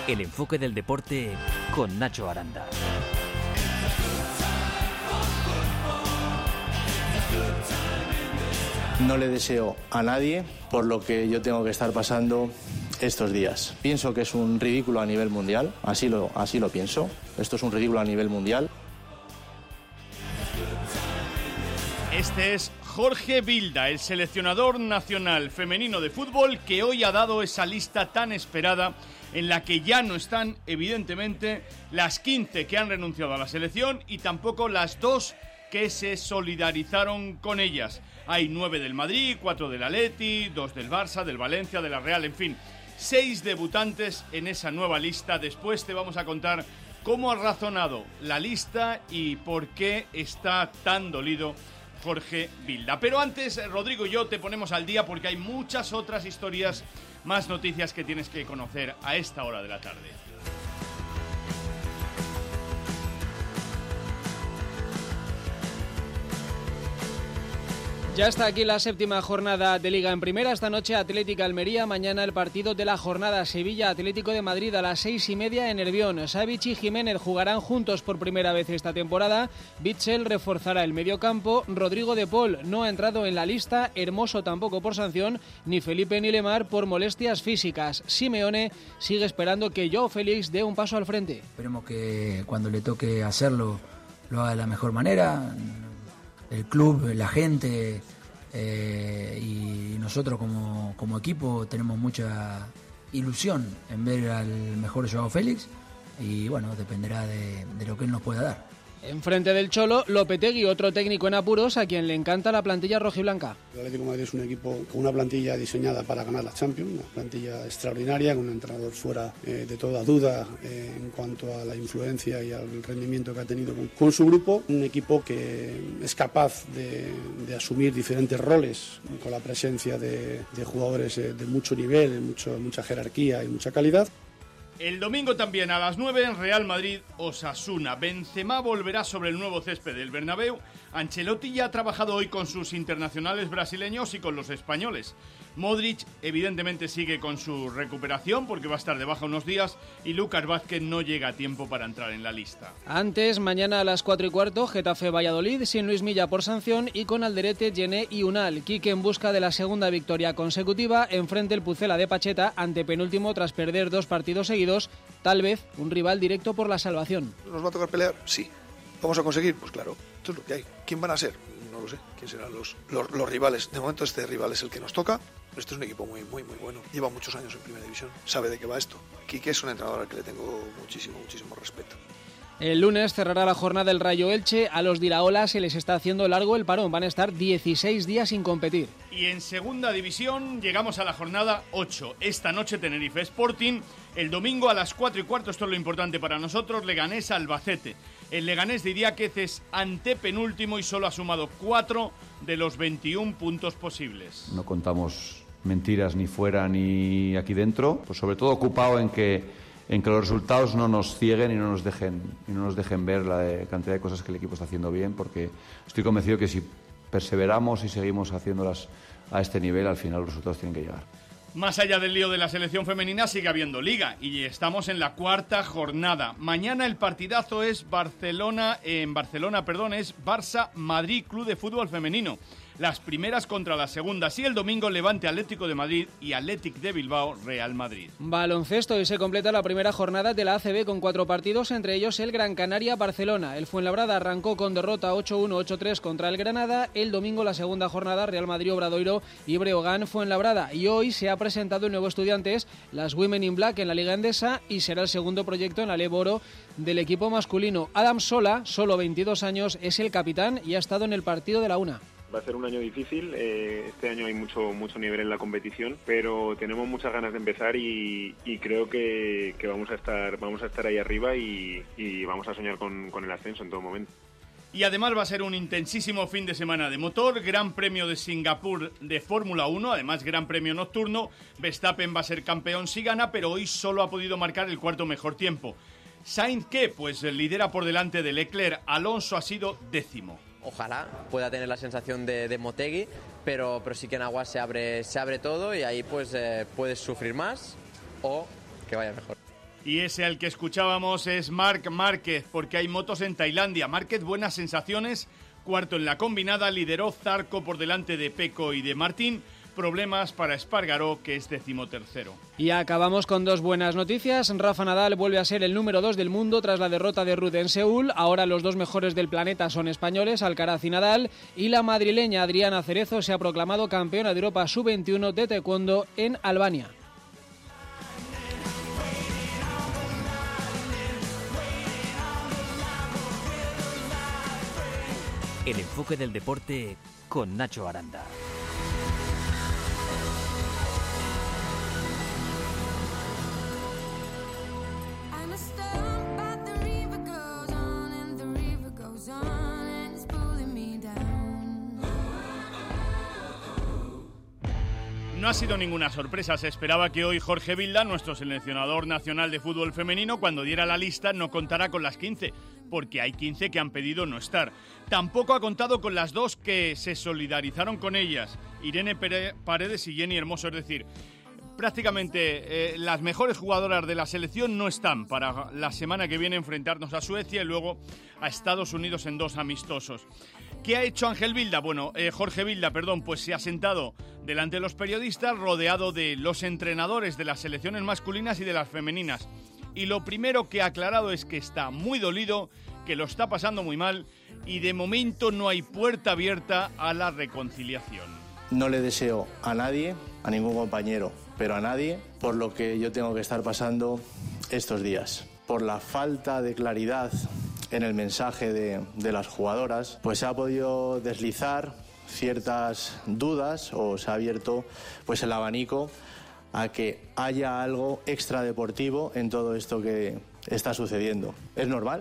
El enfoque del deporte con Nacho Aranda. No le deseo a nadie por lo que yo tengo que estar pasando estos días. Pienso que es un ridículo a nivel mundial, así lo pienso. Esto es un ridículo a nivel mundial. Este es Jorge Vilda, el seleccionador nacional femenino de fútbol, que hoy ha dado esa lista tan esperada en la que ya no están, evidentemente, las 15 que han renunciado a la selección y tampoco las 2 que se solidarizaron con ellas. Hay 9 del Madrid, 4 del Atleti, 2 del Barça, del Valencia, de la Real, en fin, 6 debutantes en esa nueva lista. Después te vamos a contar cómo ha razonado la lista y por qué está tan dolido Jorge Vilda. Pero antes, Rodrigo y yo te ponemos al día porque hay muchas otras historias, más noticias que tienes que conocer a esta hora de la tarde. Ya está aquí la séptima jornada de Liga en Primera. Esta noche Atlético Almería, mañana el partido de la jornada Sevilla Atlético de Madrid a las 6:30 en Nervión. Savic y Jiménez jugarán juntos por primera vez esta temporada. Bitzel reforzará el mediocampo. Rodrigo de Paul no ha entrado en la lista. Hermoso tampoco por sanción. Ni Felipe ni Lemar por molestias físicas. Simeone sigue esperando que Joao Félix dé un paso al frente. Esperemos que cuando le toque hacerlo lo haga de la mejor manera. El club, la gente y nosotros como equipo tenemos mucha ilusión en ver al mejor Joao Félix y bueno, dependerá de lo que él nos pueda dar. Enfrente del Cholo, Lopetegui, otro técnico en apuros a quien le encanta la plantilla rojiblanca. El Atlético de Madrid es un equipo con una plantilla diseñada para ganar la Champions, una plantilla extraordinaria, con un entrenador fuera de toda duda en cuanto a la influencia y al rendimiento que ha tenido con su grupo. Un equipo que es capaz de asumir diferentes roles con la presencia de jugadores de mucho nivel, mucha jerarquía y mucha calidad. El domingo también a las 9 en Real Madrid-Osasuna. Benzema volverá sobre el nuevo césped del Bernabéu. Ancelotti ya ha trabajado hoy con sus internacionales brasileños y con los españoles. Modric evidentemente sigue con su recuperación porque va a estar de baja unos días y Lucas Vázquez no llega a tiempo para entrar en la lista. Antes, mañana a las 4:15, Getafe-Valladolid, sin Luis Milla por sanción y con Alderete, Gené y Unal. Quique en busca de la segunda victoria consecutiva, enfrente el Pucela de Pacheta, antepenúltimo tras perder 2 partidos seguidos, tal vez un rival directo por la salvación. ¿Nos va a tocar pelear? Sí. ¿Vamos a conseguir? Pues claro, esto es lo que hay. ¿Quién van a ser? No lo sé. ¿Quién serán los rivales? De momento este rival es el que nos toca. Este es un equipo muy bueno. Lleva muchos años en Primera División. Sabe de qué va esto. Quique es un entrenador al que le tengo muchísimo respeto. El lunes cerrará la jornada el Rayo Elche. A los de Iraola se les está haciendo largo el parón. Van a estar 16 días sin competir. Y en segunda división llegamos a la jornada 8. Esta noche Tenerife Sporting. El domingo a las 4:15, esto es lo importante para nosotros, Leganés Albacete. El Leganés de Idiáquez es antepenúltimo y solo ha sumado 4 de los 21 puntos posibles. No contamos mentiras ni fuera ni aquí dentro, pues sobre todo ocupado en que los resultados no nos cieguen y no nos dejen ver la cantidad de cosas que el equipo está haciendo bien, porque estoy convencido que si perseveramos y seguimos haciéndolas a este nivel, al final los resultados tienen que llegar. Más allá del lío de la selección femenina, sigue habiendo liga y estamos en la cuarta jornada. Mañana el partidazo es Barça-Madrid Club de Fútbol Femenino. Las primeras contra las segundas y el domingo Levante Atlético de Madrid y Athletic de Bilbao Real Madrid. Baloncesto y se completa la primera jornada de la ACB con 4 partidos, entre ellos el Gran Canaria-Barcelona. El Fuenlabrada arrancó con derrota 8-1, 8-3 contra el Granada. El domingo la segunda jornada Real Madrid-Obradoiro y Breogán-Fuenlabrada. Y hoy se ha presentado el nuevo Estudiantes, las Women in Black en la Liga Endesa y será el segundo proyecto en la Lev Oro del equipo masculino. Adam Sola, solo 22 años, es el capitán y ha estado en el partido de la una. Va a ser un año difícil, este año hay mucho nivel en la competición, pero tenemos muchas ganas de empezar y creo que vamos a estar ahí arriba y vamos a soñar con el ascenso en todo momento. Y además va a ser un intensísimo fin de semana de motor, Gran Premio de Singapur de Fórmula 1, además Gran Premio nocturno. Verstappen va a ser campeón si gana, pero hoy solo ha podido marcar el cuarto mejor tiempo. Sainz, ¿qué? Pues lidera por delante de Leclerc. Alonso ha sido 10º. Ojalá pueda tener la sensación de Motegi, pero sí que en agua se abre todo y ahí pues puedes sufrir más o que vaya mejor. Y ese al que escuchábamos es Marc Márquez, porque hay motos en Tailandia. Márquez, buenas sensaciones, cuarto en la combinada, lideró Zarco por delante de Pecco y de Martín. Problemas para Espargaró, que es 13º. Y acabamos con dos buenas noticias. Rafa Nadal vuelve a ser el número 2 del mundo tras la derrota de Ruud en Seúl. Ahora los dos mejores del planeta son españoles, Alcaraz y Nadal. Y la madrileña Adriana Cerezo se ha proclamado campeona de Europa sub-21 de taekwondo en Albania. El enfoque del deporte con Nacho Aranda. No ha sido ninguna sorpresa, se esperaba que hoy Jorge Vilda, nuestro seleccionador nacional de fútbol femenino, cuando diera la lista no contara con las 15, porque hay 15 que han pedido no estar. Tampoco ha contado con las dos que se solidarizaron con ellas, Irene Paredes y Jenny Hermoso, es decir, prácticamente las mejores jugadoras de la selección no están para la semana que viene enfrentarnos a Suecia y luego a Estados Unidos en 2 amistosos. ¿Qué ha hecho Jorge Vilda, pues se ha sentado delante de los periodistas rodeado de los entrenadores de las selecciones masculinas y de las femeninas. Y lo primero que ha aclarado es que está muy dolido, que lo está pasando muy mal y de momento no hay puerta abierta a la reconciliación. No le deseo a nadie, a ningún compañero, pero a nadie, por lo que yo tengo que estar pasando estos días. Por la falta de claridad en el mensaje de las jugadoras, pues se ha podido deslizar ciertas dudas o se ha abierto pues el abanico a que haya algo extradeportivo en todo esto que está sucediendo. Es normal,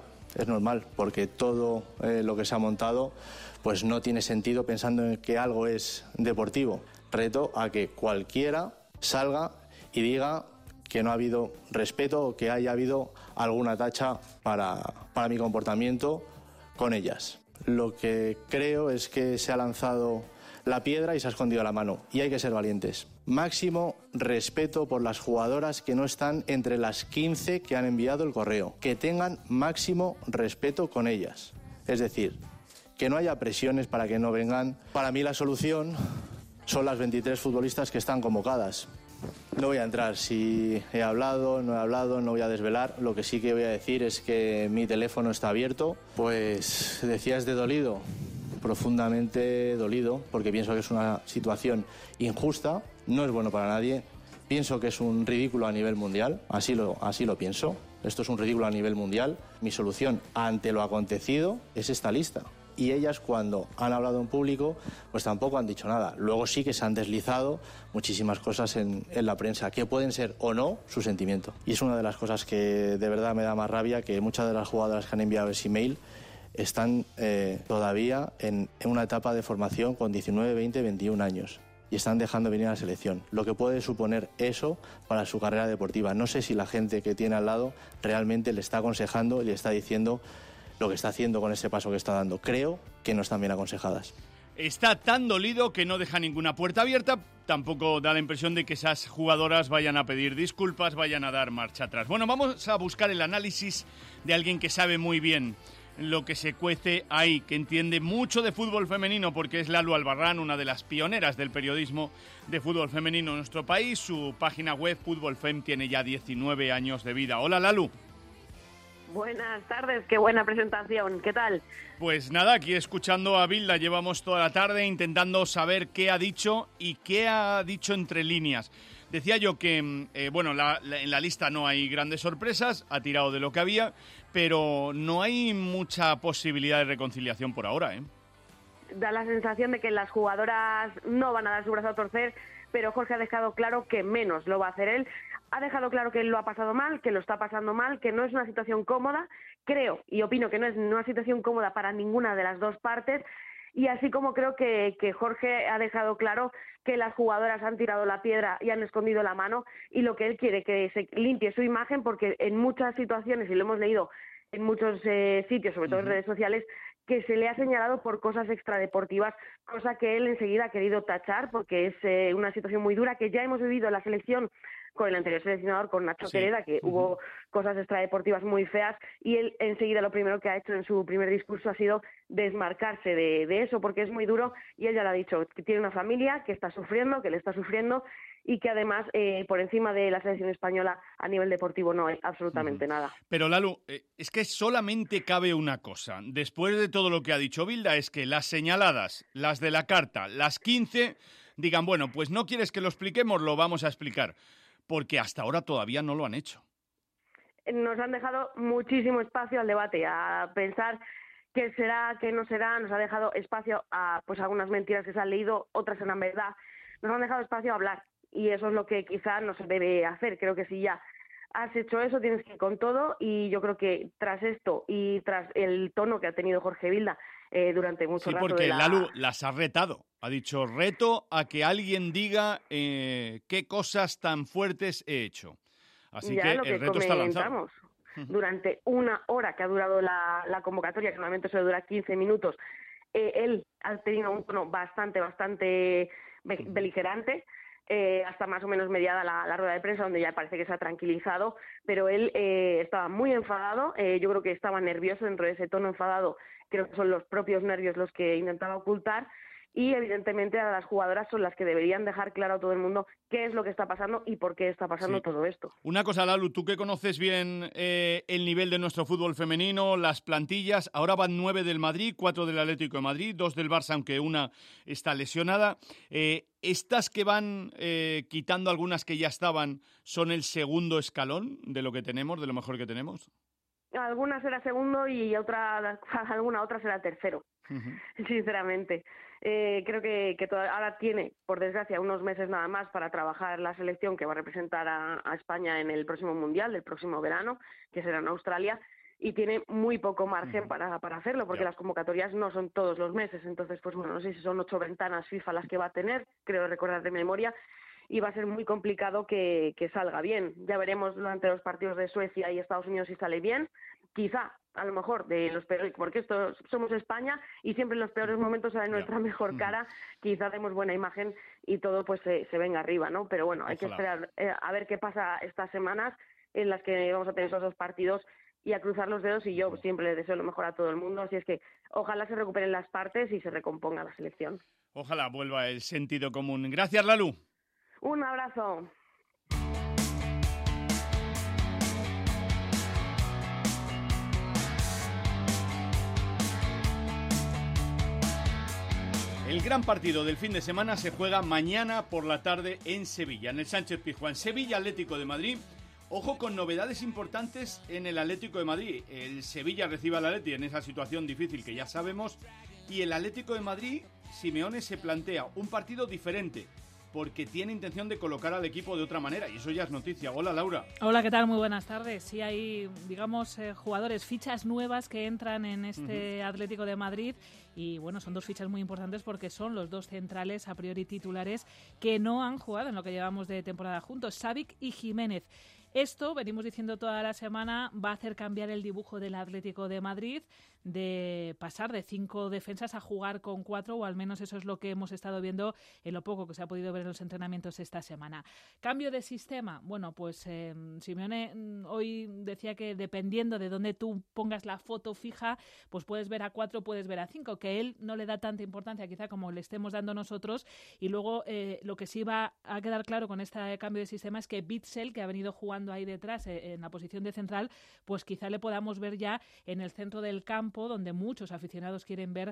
porque todo lo que se ha montado pues no tiene sentido pensando en que algo es deportivo. Reto a que cualquiera salga y diga que no ha habido respeto o que haya habido alguna tacha para mi comportamiento con ellas. Lo que creo es que se ha lanzado la piedra y se ha escondido la mano, y hay que ser valientes. Máximo respeto por las jugadoras que no están entre las 15 que han enviado el correo. Que tengan máximo respeto con ellas. Es decir, que no haya presiones para que no vengan. Para mí la solución son las 23 futbolistas que están convocadas. No voy a entrar si he hablado, no he hablado, no voy a desvelar. Lo que sí que voy a decir es que mi teléfono está abierto. Pues decías de dolido, profundamente dolido, porque pienso que es una situación injusta, no es bueno para nadie. Pienso que es un ridículo a nivel mundial, así lo pienso. Esto es un ridículo a nivel mundial. Mi solución ante lo acontecido es esta lista. Y ellas, cuando han hablado en público, pues tampoco han dicho nada. Luego sí que se han deslizado muchísimas cosas en la prensa, que pueden ser o no su sentimiento. Y es una de las cosas que de verdad me da más rabia, que muchas de las jugadoras que han enviado ese email están todavía en una etapa de formación con 19, 20, 21 años. Y están dejando venir a la selección. Lo que puede suponer eso para su carrera deportiva. No sé si la gente que tiene al lado realmente le está aconsejando y le está diciendo lo que está haciendo con ese paso que está dando. Creo que no están bien aconsejadas. Está tan dolido que no deja ninguna puerta abierta. Tampoco da la impresión de que esas jugadoras vayan a pedir disculpas, vayan a dar marcha atrás. Bueno, vamos a buscar el análisis de alguien que sabe muy bien lo que se cuece ahí, que entiende mucho de fútbol femenino, porque es Lalu Albarrán, una de las pioneras del periodismo de fútbol femenino en nuestro país. Su página web, Fútbol Fem, tiene ya 19 años de vida. Hola, Lalu. Buenas tardes, qué buena presentación, ¿qué tal? Pues nada, aquí escuchando a Vilda, llevamos toda la tarde intentando saber qué ha dicho y qué ha dicho entre líneas. Decía yo que, en la lista no hay grandes sorpresas, ha tirado de lo que había, pero no hay mucha posibilidad de reconciliación por ahora, ¿eh? Da la sensación de que las jugadoras no van a dar su brazo a torcer, pero Jorge ha dejado claro que menos lo va a hacer él. Ha dejado claro que él lo ha pasado mal, que lo está pasando mal, que no es una situación cómoda. Creo y opino que no es una situación cómoda para ninguna de las dos partes. Y así como creo que Jorge ha dejado claro que las jugadoras han tirado la piedra y han escondido la mano, y lo que él quiere que se limpie su imagen, porque en muchas situaciones, y lo hemos leído en muchos sitios, sobre todo en redes sociales, que se le ha señalado por cosas extradeportivas, cosa que él enseguida ha querido tachar, porque es una situación muy dura que ya hemos vivido en la selección con el anterior seleccionador, con Nacho Quereda, que hubo cosas extradeportivas muy feas, y él enseguida lo primero que ha hecho en su primer discurso ha sido desmarcarse de eso, porque es muy duro, y él ya lo ha dicho, que tiene una familia que está sufriendo, que le está sufriendo, y que además por encima de la selección española a nivel deportivo no es absolutamente nada. Pero Lalu, es que solamente cabe una cosa, después de todo lo que ha dicho Bilda, es que las señaladas, las de la carta, las 15, digan, bueno, pues no quieres que lo expliquemos, lo vamos a explicar, porque hasta ahora todavía no lo han hecho. Nos han dejado muchísimo espacio al debate, a pensar qué será, qué no será, nos ha dejado espacio a pues algunas mentiras que se han leído, otras eran verdad, nos han dejado espacio a hablar, y eso es lo que quizás no se debe hacer. Creo que si ya has hecho eso tienes que ir con todo, y yo creo que tras esto y tras el tono que ha tenido Jorge Vilda durante mucho rato... Sí, porque Lalu las ha retado, ha dicho reto a que alguien diga qué cosas tan fuertes he hecho. Así que el reto está lanzado. Durante una hora que ha durado la convocatoria, que normalmente suele durar 15 minutos, él ha tenido un tono bastante beligerante, hasta más o menos mediada la rueda de prensa, donde ya parece que se ha tranquilizado, pero él estaba muy enfadado, yo creo que estaba nervioso. Dentro de ese tono enfadado creo que son los propios nervios los que intentaba ocultar, y evidentemente a las jugadoras son las que deberían dejar claro a todo el mundo qué es lo que está pasando y por qué está pasando todo esto. Una cosa, Lalu, tú que conoces bien el nivel de nuestro fútbol femenino, las plantillas, ahora van 9 del Madrid, 4 del Atlético de Madrid, 2 del Barça, aunque una está lesionada. ¿Estas que van quitando algunas que ya estaban son el segundo escalón de lo que tenemos, de lo mejor que tenemos? Alguna será segundo y alguna otra será tercero, sinceramente. Creo que ahora tiene, por desgracia, unos meses nada más para trabajar la selección que va a representar a España en el próximo Mundial, del próximo verano, que será en Australia, y tiene muy poco margen para hacerlo, porque las convocatorias no son todos los meses. Entonces, pues bueno, no sé si son 8 ventanas FIFA las que va a tener, creo recordar de memoria, y va a ser muy complicado que salga bien. Ya veremos durante los partidos de Suecia y Estados Unidos si sale bien. Quizá, a lo mejor, de los peores, porque somos España y siempre en los peores momentos sale nuestra mejor cara, quizá demos buena imagen y todo pues se venga arriba, ¿no? Pero bueno, hay que esperar a ver qué pasa estas semanas en las que vamos a tener esos 2 partidos y a cruzar los dedos, y yo siempre le deseo lo mejor a todo el mundo, así es que ojalá se recuperen las partes y se recomponga la selección. Ojalá vuelva el sentido común. Gracias, Lalu. Un abrazo. El gran partido del fin de semana se juega mañana por la tarde en Sevilla, en el Sánchez Pizjuán. Sevilla Atlético de Madrid. Ojo con novedades importantes en el Atlético de Madrid. El Sevilla recibe al Atleti en esa situación difícil que ya sabemos. Y el Atlético de Madrid, Simeone se plantea un partido diferente, porque tiene intención de colocar al equipo de otra manera, y eso ya es noticia. Hola, Laura. Hola, ¿qué tal? Muy buenas tardes. Sí, hay, digamos, jugadores, fichas nuevas que entran en este Atlético de Madrid, y bueno, son 2 fichas muy importantes porque son los 2 centrales a priori titulares que no han jugado en lo que llevamos de temporada juntos, Savic y Jiménez. Esto, venimos diciendo toda la semana, va a hacer cambiar el dibujo del Atlético de Madrid, de pasar de 5 defensas a jugar con 4, o al menos eso es lo que hemos estado viendo en lo poco que se ha podido ver en los entrenamientos esta semana. Cambio de sistema. Bueno, pues Simeone hoy decía que dependiendo de dónde tú pongas la foto fija, pues puedes ver a 4, puedes ver a 5, que él no le da tanta importancia quizá como le estemos dando nosotros. Y luego lo que sí va a quedar claro con este cambio de sistema es que Witsel, que ha venido jugando ahí detrás en la posición de central, pues quizá le podamos ver ya en el centro del campo, donde muchos aficionados quieren ver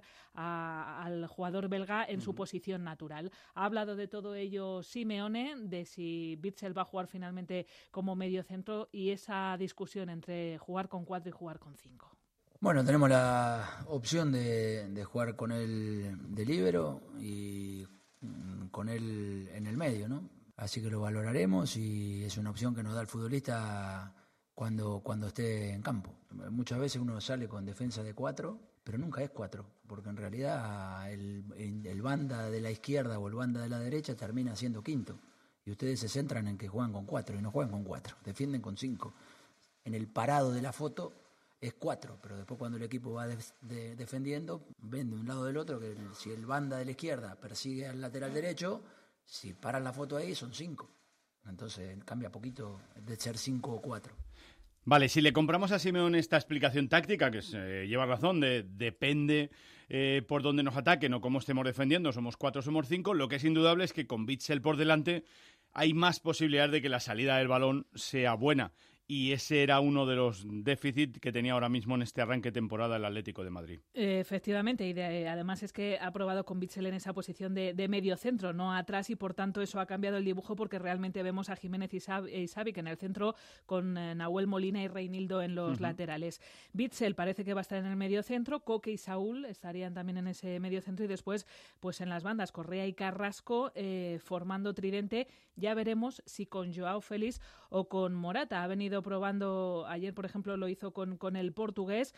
al jugador belga en su posición natural. Ha hablado de todo ello Simeone, de si Witsel va a jugar finalmente como medio centro, y esa discusión entre jugar con 4 y jugar con 5. Bueno, tenemos la opción de jugar con él de líbero y con él en el medio, ¿no? Así que lo valoraremos, y es una opción que nos da el futbolista cuando esté en campo. Muchas veces uno sale con defensa de 4, pero nunca es 4, porque en realidad el banda de la izquierda o el banda de la derecha termina siendo quinto, y ustedes se centran en que juegan con 4 y no juegan con 4, defienden con 5. En el parado de la foto es 4, pero después cuando el equipo va defendiendo, ven de un lado del otro que si el banda de la izquierda persigue al lateral derecho, si paran la foto ahí son 5. Entonces cambia poquito de ser 5 o 4. Vale, si le compramos a Simeone esta explicación táctica, que lleva razón, depende por dónde nos ataquen o cómo estemos defendiendo, somos 4, somos 5, lo que es indudable es que con Witsel por delante hay más posibilidades de que la salida del balón sea buena. Y ese era uno de los déficits que tenía ahora mismo en este arranque de temporada el Atlético de Madrid. Efectivamente, y además es que ha probado con Witsel en esa posición de medio centro, no atrás, y por tanto eso ha cambiado el dibujo porque realmente vemos a Jiménez y Xavi que en el centro con Nahuel Molina y Reinildo en los laterales. Witsel parece que va a estar en el medio centro, Coque y Saúl estarían también en ese medio centro y después pues en las bandas Correa y Carrasco formando tridente. Ya veremos si con Joao Félix o con Morata. Ha venido probando, ayer por ejemplo lo hizo con el portugués,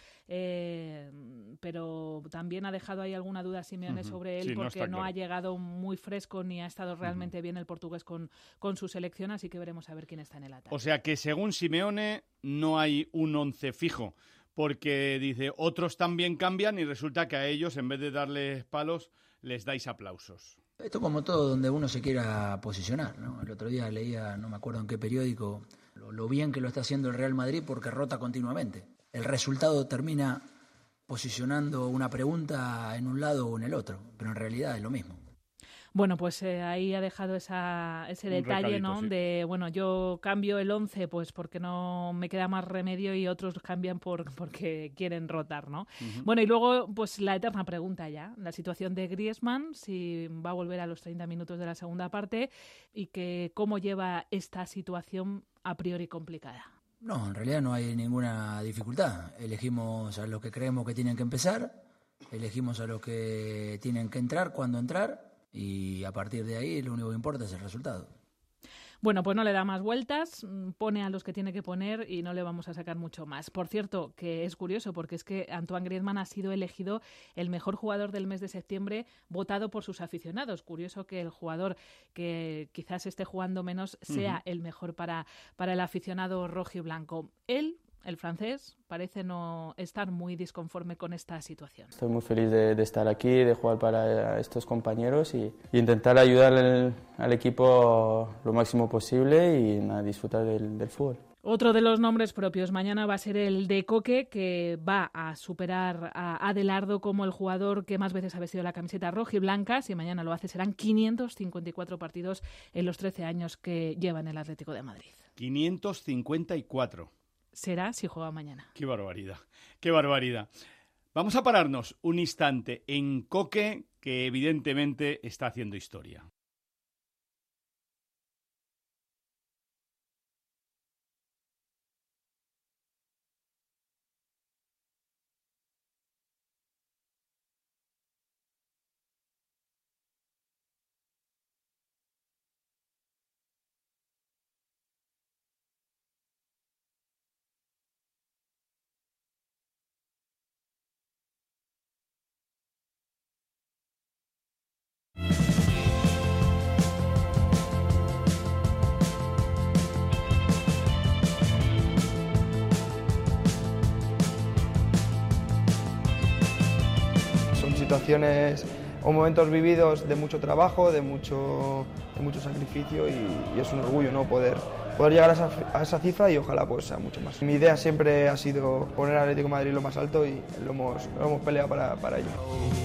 pero también ha dejado ahí alguna duda Simeone sobre él, porque no ha llegado muy fresco ni ha estado realmente bien el portugués con su selección, así que veremos a ver quién está en el ataque. O sea que según Simeone no hay un 11 fijo, porque dice otros también cambian y resulta que a ellos en vez de darles palos les dais aplausos. Esto como todo donde uno se quiera posicionar, ¿no? El otro día leía, no me acuerdo en qué periódico, lo bien que lo está haciendo el Real Madrid porque rota continuamente. El resultado termina posicionando una pregunta en un lado o en el otro, pero en realidad es lo mismo. Bueno, pues ahí ha dejado ese detalle, ¿no? Sí. De, bueno, yo cambio el 11 pues porque no me queda más remedio y otros cambian porque quieren rotar, ¿no? Bueno, y luego, pues la eterna pregunta ya, la situación de Griezmann, si va a volver a los 30 minutos de la segunda parte y que cómo lleva esta situación a priori complicada. No, en realidad no hay ninguna dificultad. Elegimos a los que creemos que tienen que empezar, elegimos a los que tienen que entrar, cuándo entrar, y a partir de ahí lo único que importa es el resultado. Bueno, pues no le da más vueltas, pone a los que tiene que poner y no le vamos a sacar mucho más. Por cierto, que es curioso porque es que Antoine Griezmann ha sido elegido el mejor jugador del mes de septiembre, votado por sus aficionados. Curioso que el jugador que quizás esté jugando menos sea el mejor para el aficionado rojiblanco. Él, el francés, parece no estar muy disconforme con esta situación. Estoy muy feliz de estar aquí, de jugar para estos compañeros y intentar ayudar al equipo lo máximo posible y disfrutar del fútbol. Otro de los nombres propios mañana va a ser el de Coque, que va a superar a Adelardo como el jugador que más veces ha vestido la camiseta roja y blanca. Si mañana lo hace, serán 554 partidos en los 13 años que lleva en el Atlético de Madrid. 554. Será si juega mañana. ¡Qué barbaridad! ¡Qué barbaridad! Vamos a pararnos un instante en Coque, que evidentemente está haciendo historia. Situaciones o momentos vividos de mucho trabajo, de mucho sacrificio y es un orgullo, ¿no? poder llegar a esa cifra y ojalá pues sea mucho más. Mi idea siempre ha sido poner al Atlético de Madrid lo más alto y lo hemos peleado para ello.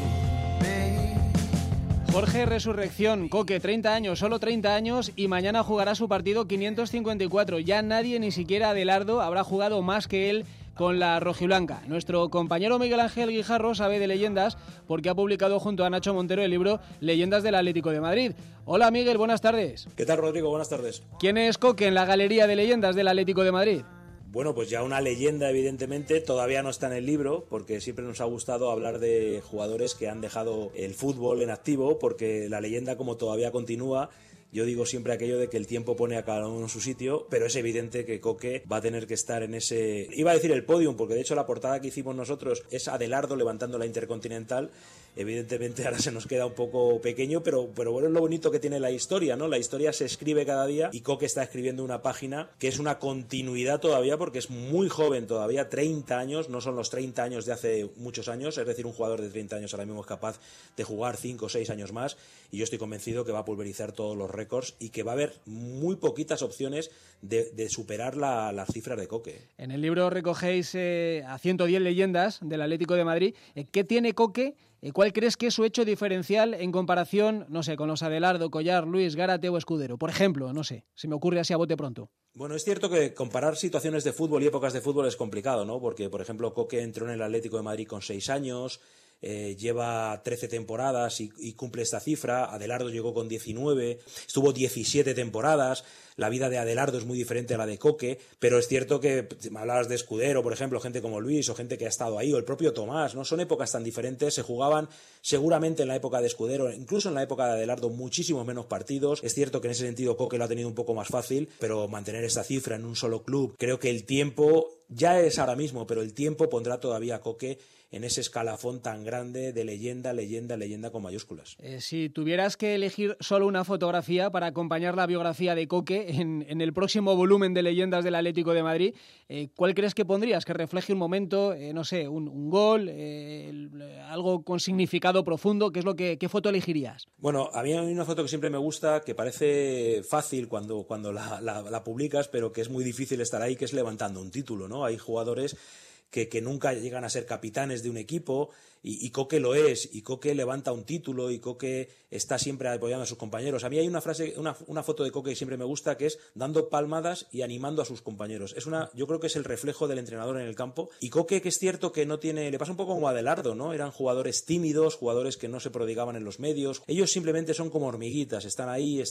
Jorge Resurrección, Coque, 30 años, solo 30 años y mañana jugará su partido 554. Ya nadie, ni siquiera Adelardo, habrá jugado más que él con la rojiblanca. Nuestro compañero Miguel Ángel Guijarro sabe de leyendas porque ha publicado junto a Nacho Montero el libro Leyendas del Atlético de Madrid. Hola Miguel, buenas tardes. ¿Qué tal Rodrigo? Buenas tardes. ¿Quién es Coque en la galería de leyendas del Atlético de Madrid? Bueno, pues ya una leyenda evidentemente, todavía no está en el libro porque siempre nos ha gustado hablar de jugadores que han dejado el fútbol en activo porque la leyenda como todavía continúa. Yo digo siempre aquello de que el tiempo pone a cada uno en su sitio, pero es evidente que Coque va a tener que estar en ese... Iba a decir el podium, porque de hecho la portada que hicimos nosotros es Adelardo levantando la Intercontinental evidentemente ahora se nos queda un poco pequeño, pero bueno, es lo bonito que tiene la historia, ¿no? La historia se escribe cada día y Coque está escribiendo una página que es una continuidad todavía, porque es muy joven todavía, 30 años, no son los 30 años de hace muchos años, es decir, un jugador de 30 años ahora mismo es capaz de jugar 5 o 6 años más, y yo estoy convencido que va a pulverizar todos los récords y que va a haber muy poquitas opciones de superar las cifras de Coque. En el libro recogéis a 110 leyendas del Atlético de Madrid. ¿Qué tiene Coque? ¿Cuál crees que es su hecho diferencial en comparación, no sé, con los Adelardo, Collar, Luis, Gárate o Escudero? Por ejemplo, no sé, se me ocurre así a bote pronto. Bueno, es cierto que comparar situaciones de fútbol y épocas de fútbol es complicado, ¿no? Porque, por ejemplo, Coque entró en el Atlético de Madrid con 6 años, lleva 13 temporadas y cumple esta cifra. Adelardo llegó con 19, estuvo 17 temporadas. La vida de Adelardo es muy diferente a la de Coque, pero es cierto que me hablabas de Escudero, por ejemplo, gente como Luis o gente que ha estado ahí, o el propio Tomás, ¿no? Son épocas tan diferentes, se jugaban seguramente en la época de Escudero, incluso en la época de Adelardo, muchísimos menos partidos. Es cierto que en ese sentido Coque lo ha tenido un poco más fácil, pero mantener esta cifra en un solo club, creo que el tiempo ya es ahora mismo, pero el tiempo pondrá todavía a Coque en ese escalafón tan grande de leyenda, leyenda, leyenda con mayúsculas. Si tuvieras que elegir solo una fotografía para acompañar la biografía de Coque en el próximo volumen de leyendas del Atlético de Madrid, ¿cuál crees que pondrías? Que refleje un momento, no sé, un gol, algo con significado profundo. ¿Qué foto elegirías? Bueno, a mí hay una foto que siempre me gusta, que parece fácil cuando la publicas, pero que es muy difícil estar ahí, que es levantando un título, ¿no? Hay jugadores que nunca llegan a ser capitanes de un equipo, y Coque lo es, y Coque levanta un título, y Coque está siempre apoyando a sus compañeros. A mí hay una frase, una foto de Coque que siempre me gusta, que es dando palmadas y animando a sus compañeros. Yo creo que es el reflejo del entrenador en el campo, y Coque, que es cierto que no tiene, le pasa un poco como a Adelardo, ¿no? Eran jugadores tímidos, jugadores que no se prodigaban en los medios. Ellos simplemente son como hormiguitas, están ahí,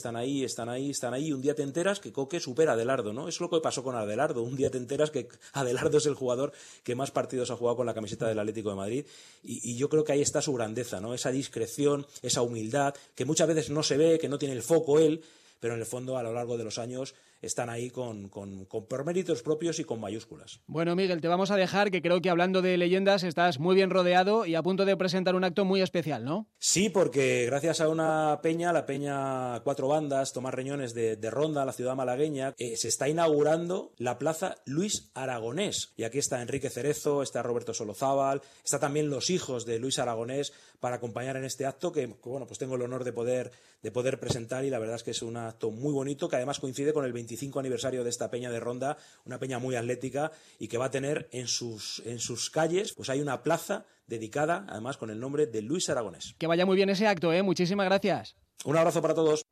y un día te enteras que Coque supera a Adelardo, ¿no? Eso es lo que pasó con Adelardo. Un día te enteras que Adelardo es el jugador que más partidos ha jugado con la camiseta del Atlético de Madrid, y yo creo que ahí está su grandeza, ¿no? Esa discreción, esa humildad, que muchas veces no se ve, que no tiene el foco él, pero en el fondo a lo largo de los años están ahí por méritos propios y con mayúsculas. Bueno, Miguel, te vamos a dejar, que creo que hablando de leyendas estás muy bien rodeado y a punto de presentar un acto muy especial, ¿no? Sí, porque gracias a una peña, la peña Cuatro Bandas, Tomás Reñones de Ronda, la ciudad malagueña, se está inaugurando la plaza Luis Aragonés. Y aquí está Enrique Cerezo, está Roberto Solozábal, está también los hijos de Luis Aragonés para acompañar en este acto que bueno, pues tengo el honor de poder presentar, y la verdad es que es un acto muy bonito, que además coincide con el 25 aniversario de esta peña de Ronda, una peña muy atlética, y que va a tener en sus calles, pues hay una plaza dedicada, además con el nombre de Luis Aragonés. Que vaya muy bien ese acto, ¿eh? Muchísimas gracias. Un abrazo para todos.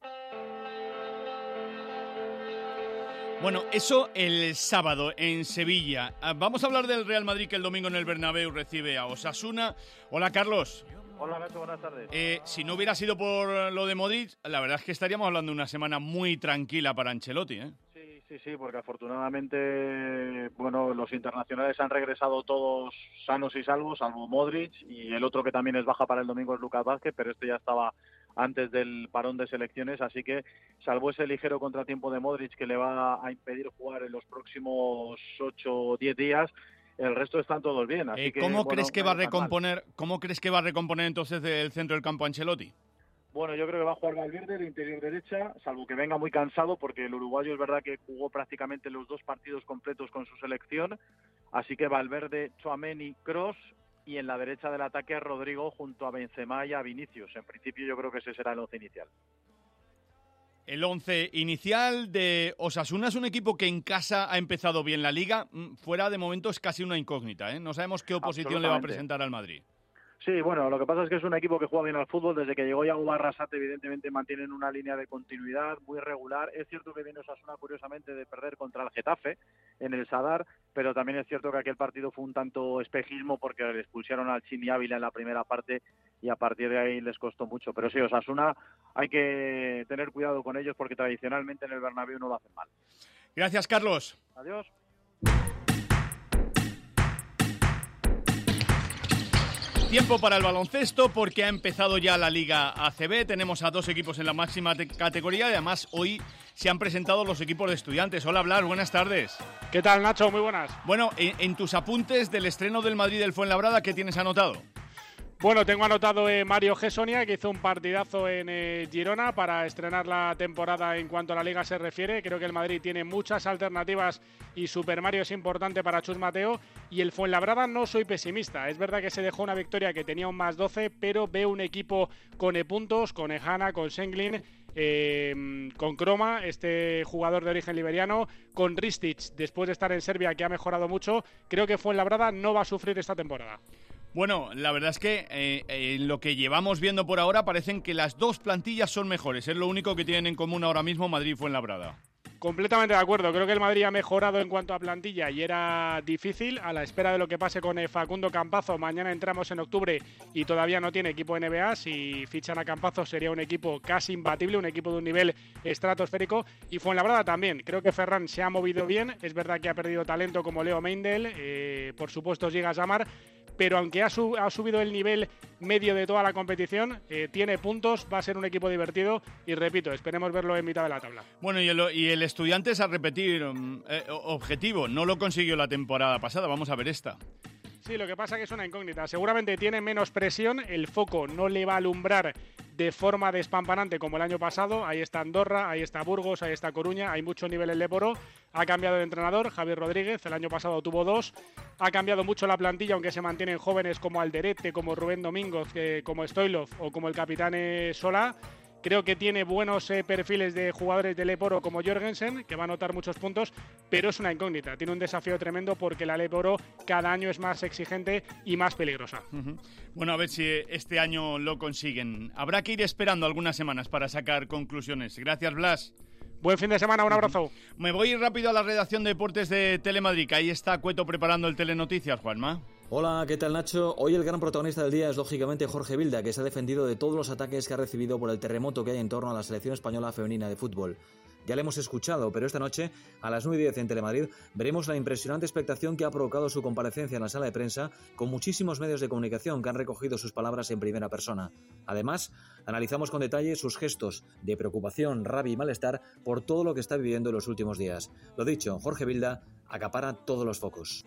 Bueno, eso el sábado en Sevilla. Vamos a hablar del Real Madrid, que el domingo en el Bernabéu recibe a Osasuna. Hola, Carlos. Hola, Nacho, buenas tardes. Si no hubiera sido por lo de Modric, la verdad es que estaríamos hablando de una semana muy tranquila para Ancelotti, ¿eh? Sí, porque afortunadamente, bueno, los internacionales han regresado todos sanos y salvos, salvo Modric, y el otro que también es baja para el domingo es Lucas Vázquez, pero este ya estaba antes del parón de selecciones, así que salvo ese ligero contratiempo de Modric que le va a impedir jugar en los próximos 8 o 10 días, el resto están todos bien. Así que, ¿Cómo crees que va a recomponer entonces el centro del campo Ancelotti? Bueno, yo creo que va a jugar Valverde de interior derecha, salvo que venga muy cansado, porque el uruguayo es verdad que jugó prácticamente los 2 partidos completos con su selección, así que Valverde, Tchouaméni, Kroos, y en la derecha del ataque Rodrigo junto a Benzema y a Vinicius. En principio yo creo que ese será el 11 inicial. El 11 inicial de Osasuna es un equipo que en casa ha empezado bien la Liga, fuera de momento es casi una incógnita, ¿eh? No sabemos qué oposición le va a presentar al Madrid. Sí, bueno, lo que pasa es que es un equipo que juega bien al fútbol. Desde que llegó Yago Arrasate, evidentemente mantienen una línea de continuidad muy regular. Es cierto que viene Osasuna, curiosamente, de perder contra el Getafe en el Sadar, pero también es cierto que aquel partido fue un tanto espejismo porque le expulsaron al Chimi Ávila en la primera parte y a partir de ahí les costó mucho. Pero sí, Osasuna hay que tener cuidado con ellos porque tradicionalmente en el Bernabéu no lo hacen mal. Gracias, Carlos. Adiós. Tiempo para el baloncesto porque ha empezado ya la Liga ACB. Tenemos a 2 equipos en la máxima categoría y además hoy se han presentado los equipos de Estudiantes. Hola, Blas, buenas tardes. ¿Qué tal, Nacho? Muy buenas. Bueno, en tus apuntes del estreno del Madrid del Fuenlabrada, ¿qué tienes anotado? Bueno, tengo anotado Mario Gessonia, que hizo un partidazo en Girona para estrenar la temporada en cuanto a la Liga se refiere. Creo que el Madrid tiene muchas alternativas y Super Mario es importante para Chus Mateo. Y el Fuenlabrada no soy pesimista. Es verdad que se dejó una victoria que tenía un más 12, pero veo un equipo con puntos, con Ejana, con Senglin, con Croma, este jugador de origen liberiano, con Ristic, después de estar en Serbia, que ha mejorado mucho. Creo que Fuenlabrada no va a sufrir esta temporada. Bueno, la verdad es que lo que llevamos viendo por ahora parecen que las dos plantillas son mejores. Es lo único que tienen en común ahora mismo Madrid y Fuenlabrada. Completamente de acuerdo. Creo que el Madrid ha mejorado en cuanto a plantilla y era difícil a la espera de lo que pase con Facundo Campazo. Mañana entramos en octubre y todavía no tiene equipo NBA. Si fichan a Campazo sería un equipo casi imbatible, un equipo de un nivel estratosférico. Y Fuenlabrada también. Creo que Ferran se ha movido bien. Es verdad que ha perdido talento como Leo Meindl, por supuesto Giga Samar, pero aunque ha subido el nivel medio de toda la competición, tiene puntos, va a ser un equipo divertido y repito, esperemos verlo en mitad de la tabla. Bueno, y el Estudiantes, a repetir, objetivo, no lo consiguió la temporada pasada, vamos a ver esta. Sí, lo que pasa es que es una incógnita. Seguramente tiene menos presión, el foco no le va a alumbrar de forma despampanante como el año pasado. Ahí está Andorra, ahí está Burgos, ahí está Coruña, hay mucho nivel en Léporo. Ha cambiado de entrenador, Javier Rodríguez, el año pasado tuvo 2. Ha cambiado mucho la plantilla, aunque se mantienen jóvenes como Alderete, como Rubén Domingos, como Stoilov o como el capitán Solá. Creo que tiene buenos perfiles de jugadores de Léporo como Jorgensen, que va a anotar muchos puntos, pero es una incógnita. Tiene un desafío tremendo porque la Léporo cada año es más exigente y más peligrosa. Bueno, a ver si este año lo consiguen. Habrá que ir esperando algunas semanas para sacar conclusiones. Gracias, Blas. Buen fin de semana, un abrazo. Me voy rápido a la redacción de deportes de Telemadrid, que ahí está Cueto preparando el Telenoticias, Juanma. Hola, ¿qué tal, Nacho? Hoy el gran protagonista del día es lógicamente Jorge Vilda, que se ha defendido de todos los ataques que ha recibido por el terremoto que hay en torno a la selección española femenina de fútbol. Ya le hemos escuchado, pero esta noche, a las 9:10 en Telemadrid, veremos la impresionante expectación que ha provocado su comparecencia en la sala de prensa, con muchísimos medios de comunicación que han recogido sus palabras en primera persona. Además, analizamos con detalle sus gestos de preocupación, rabia y malestar por todo lo que está viviendo en los últimos días. Lo dicho, Jorge Vilda acapara todos los focos.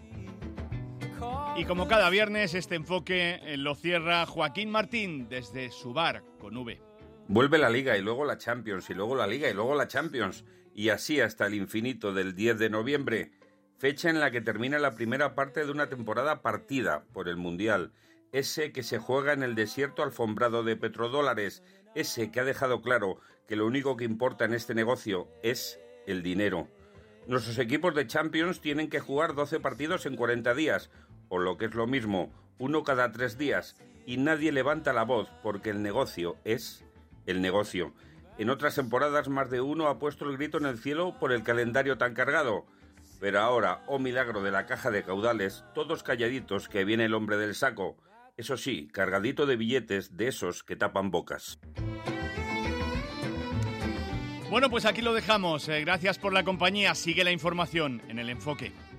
Y como cada viernes, este enfoque lo cierra Joaquín Martín desde su bar con V. Vuelve la Liga y luego la Champions y luego la Liga y luego la Champions y así hasta el infinito del 10 de noviembre, fecha en la que termina la primera parte de una temporada partida por el Mundial, ese que se juega en el desierto alfombrado de petrodólares, ese que ha dejado claro que lo único que importa en este negocio es el dinero. Nuestros equipos de Champions tienen que jugar 12 partidos en 40 días, o lo que es lo mismo, uno cada 3 días, y nadie levanta la voz porque el negocio es el negocio. En otras temporadas más de uno ha puesto el grito en el cielo por el calendario tan cargado, pero ahora, oh milagro de la caja de caudales, todos calladitos que viene el hombre del saco, eso sí, cargadito de billetes de esos que tapan bocas. Bueno, pues aquí lo dejamos. Gracias por la compañía. Sigue la información en El Enfoque.